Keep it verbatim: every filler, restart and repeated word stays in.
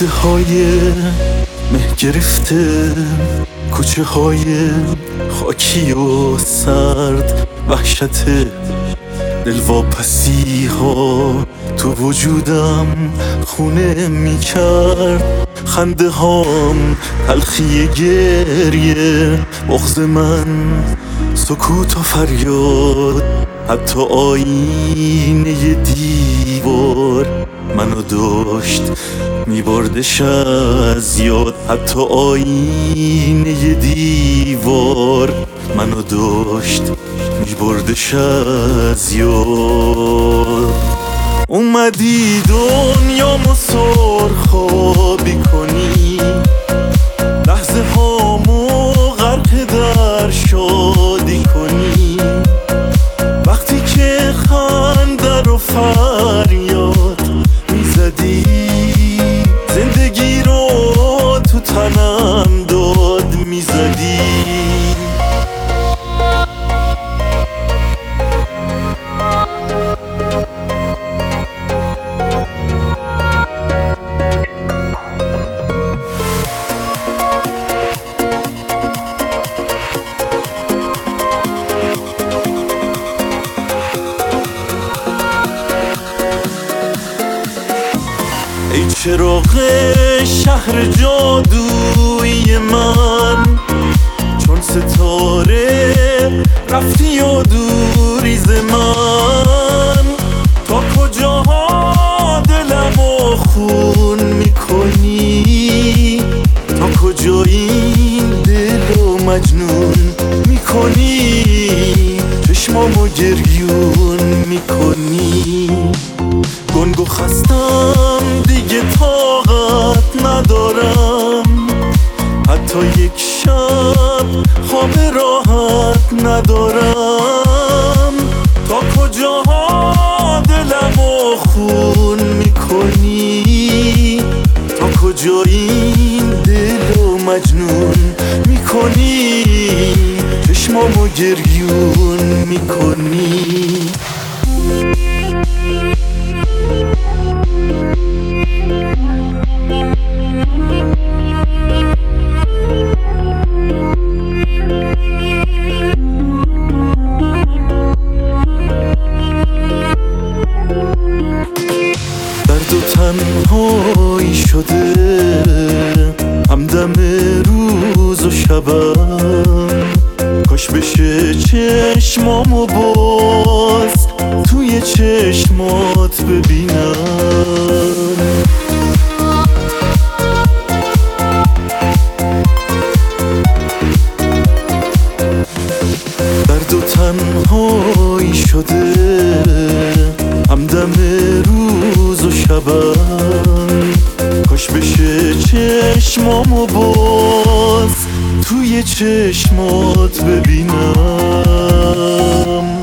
لحظه های مه گرفته، کوچه های خاکی و سرد، وحشت دلواپسی ها تو وجودم خونه می کرد. خنده هام تلخی گریه، بغض من سکوت و فریاد. حتی آینه دیوار منو داشت میبردش از یاد. حتی آینه دیوار منو داشت میبردش از یاد. اومدی دنیامو سرخابی کنی، لحظه هامو غرق در شادی کنی. وقتی که خنده رو فریاد میزدی، زندگی رو تو تنم داد میزدی. ای چراغ شهر جادویی من، چون ستاره رفتی و دوری ز من. تا کجاها دلمو خون میکنی، تا کجا این دلو مجنون میکنی. چشمامو گریون میکنی، گنگ و خستم دیگه طاقت ندارم. حتی یک شب خواب راحت ندارم. تا کجاها دلمو خون میکنی، تا کجا این دلو مجنون میکنی. چشمامو گریون میکنی. درد و تنهایی شده همدم روز و شبم. کاش بشه چشمامو باز توی چشمات ببینم. درد و تنهایی شده همدم روز و شبم. کاش بشه چشمامو باز توی چشمات ببینم.